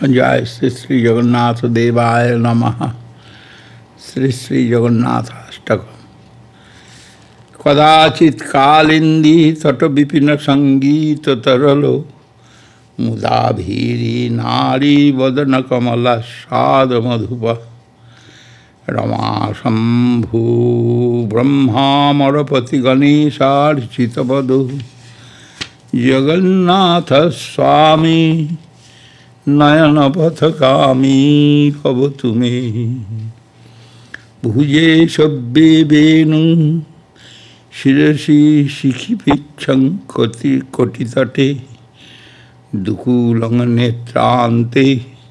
जय श्री श्री जगन्नाथ देवाय नमः। श्री श्री जगन्नाथ अष्टक। कदाचित कालिंदी तट विपिन संगीत तरलो मुदा भीरी नारी वदन कमल साद मधुप रमा शंभु ब्रह्मामरपति गणेशार्चित वधु जगन्नाथ स्वामी नयन पथगामी भवतु मे। भुजे शब्दे वेणु शिरसि शिखिभिक्षं कोटितटे दुकूलं नेत्रान्ते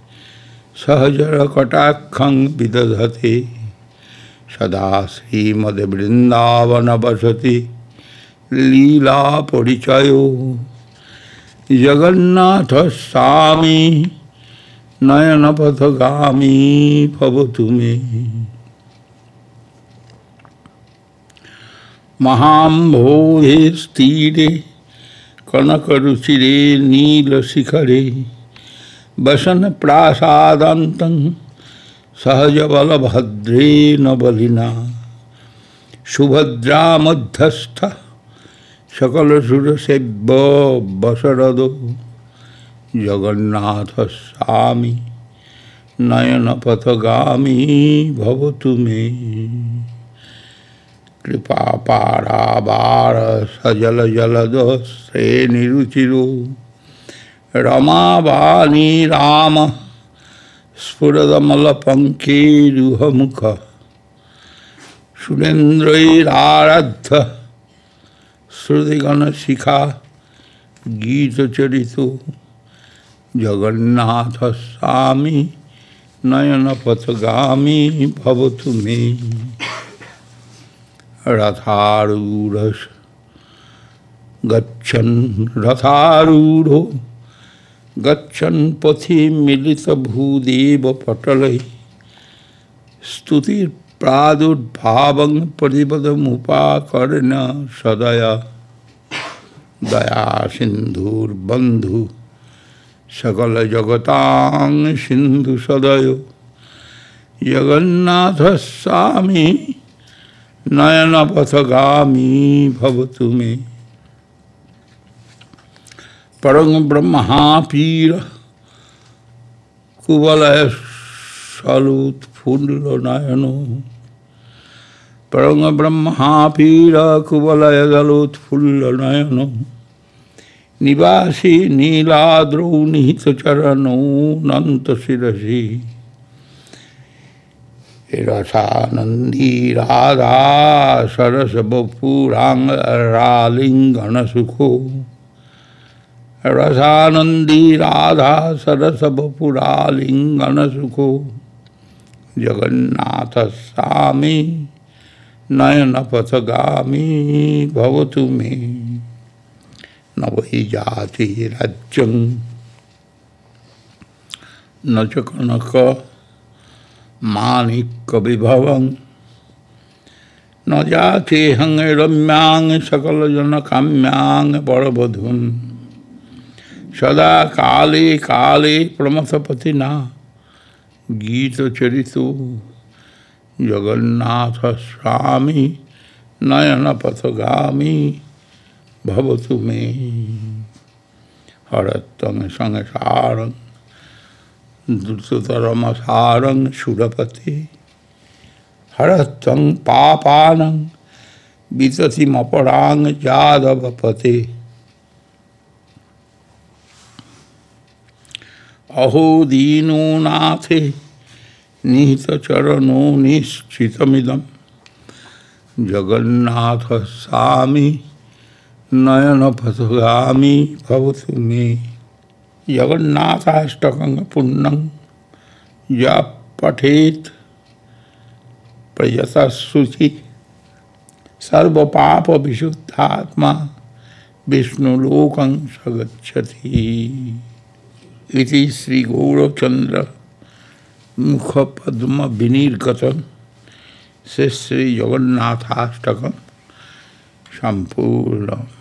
सहजरकटाक्षं विदधते सदा श्रीमद्वृन्दावन वसति लीला परिचयो जगन्नाथ स्वामी नयन पथगामी भवतु मे। महाम्भोधे स्थिरे कनकरुचिरे नीलशिखरे वसन प्रासादान्तं सहजबलभद्रेण बलिना सुभद्रा मध्यस्थ सकलसुरसेव्य वसरदो जगन्नाथ स्वामी नयन पथगामी भवतु मे। कृपा पारावार सजल जलद श्रेणिरुचिरो रमावाणी राम स्फुरदमलपङ्केरुहमुख सुरेन्द्रैराराध्य श्रुतिगणशिखा गीतचरितो जगन्नाथ स्वामी नयन पथगामी भवतु मे। रथारूढ़ो गच्छन् पथि मिलित भूदेव पटलै स्तुति प्रादुर्भावं प्रतिपदमुपाकर्ण्य सदया दया सिन्धुर्बन्धु सकल जगतां सिन्धु सदयो जगन्नाथ स्वामी नयन पथगामी भवतु मे। परम ब्रह्मापीर कुवलय सलुत्फुल्ल नयनो परम ब्रह्मापीर कुवलय सलुत्फुल्ल नयनो निवासी नीलाद्रौ निहित चरणो नंत शिरसि रसानंदी राधा सरस बपुरांग रालिंगन सुखो रसानंदी राधा सरस बपुरालिंगन सुखो जगन्नाथ स्वामी नयन पथगामी भवतु मे। न वै जाति राज्यं न च कनक माणिक्य विभवं न जाते हंग रम्यांग सकल जन काम्यांग बड़बधुं सदा काले काले प्रमथपतिना गीत चरितो जगन्नाथ स्वामी नयन पथगामी भवतु मे। हरत्वं संसारं द्रुततरमसारं सुरपते हरत्वं पापानं विततिमपरां जादवपते अहो दीनो नाथे निहित चरणो निश्चितमिदं जगन्नाथ स्वामी नयन पथगामी भवतु मे। जगन्नाथाष्टकं पुण्यं या पठेत प्रयतशुचि सर्वपाप विशुद्धात्मा विष्णुलोकं स गच्छति। इति श्री गौरचंद्र मुखपद्म विनिर्गतं से श्री जगन्नाथाष्टकं संपूर्ण।